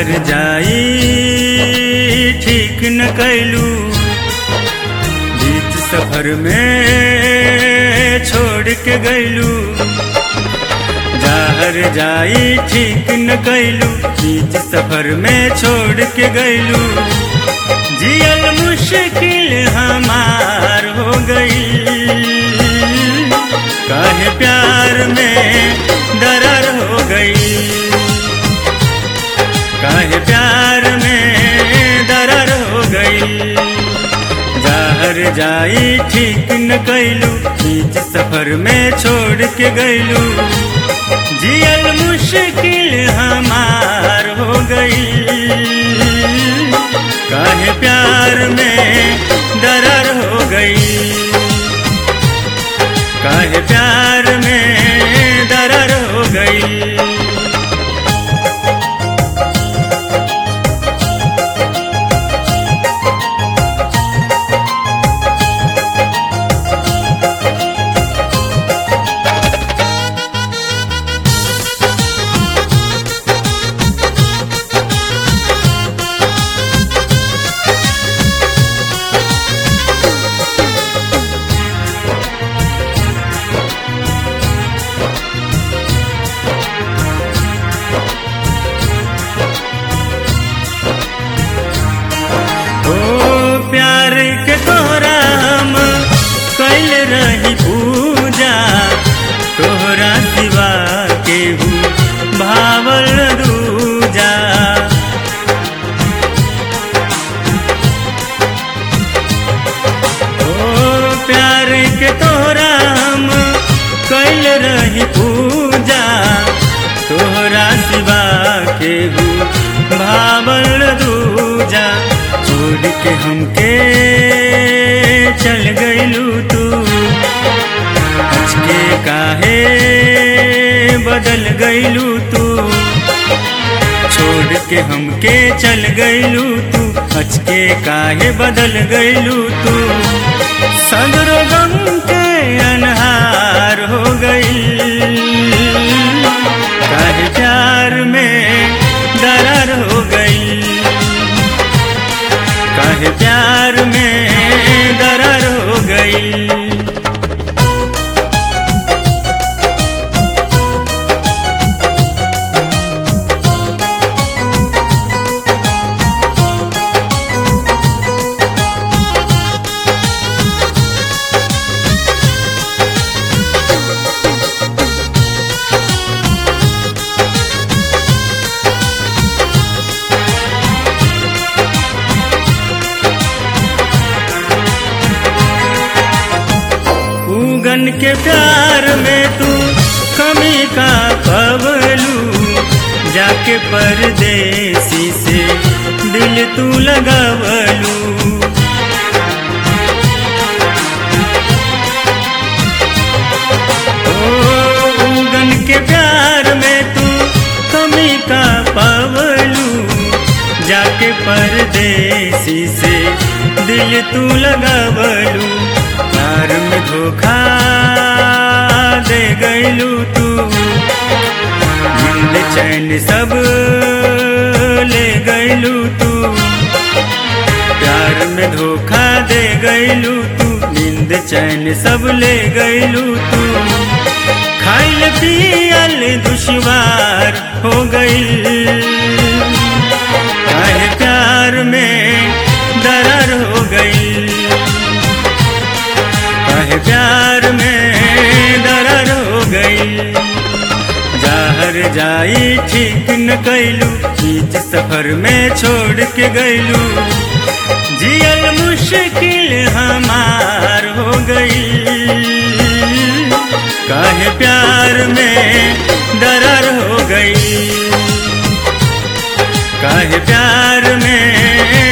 जहर जाई ठीक न कैलू, बीच सफर में छोड़ के गैलू। जहर जाई ठीक न कैलू, बीच सफर में छोड़ के गैलू। जियल मुश्किल हमार हो गई, काहे प्यार में दरार हो गई, काहे प्यार में दरार हो गई। जहर जाई ठीक न कैलू, बीच सफर में छोड़ के गैलू। जियल मुश्किल हमार हो गई, काहे प्यार में दरार हो गई, काहे प्यार में दरार हो गई। प्यार के तोहरा हम कैल रही पूजा, तोहरा सिवा केहू भावल दूजा। प्यार के तोहरा हम कैल रही पूजा, तोहरा सिवा केहू भावल दूजा। छोड़ के हमके चल गइलू तू, अचके काहे बदल गइलू तू। छोड़ के हमके चल गइलू तू, अचके काहे बदल गइलू तू। सगरो गम के अनहार हो गई, काहे प्यार में दरार हो गई, काहे प्यार में दरार हो गई। उगन के प्यार में तू कमी का पवलू, जाके परदेसी से दिल तू लगावलू। उगन के प्यार में तू कमी का पवलू, जाके परदेसी से दिल तू लगावलू। प्यार में धोखा दे गइलू तू, नींद चैन सब ले गइलू तू। प्यार में धोखा दे गइलू तू, नींद चैन सब ले गइलू तू। खाइल पियल दुश्वार हो गई, काहे प्यार में दरार हो गई, काहे प्यार में दरार हो गई। जहर जाई ठीक न कैलू, बीच सफर में छोड़ के गैलू। जियल मुश्किल हमार हो गई, काहे प्यार में दरार हो गई, काहे प्यार में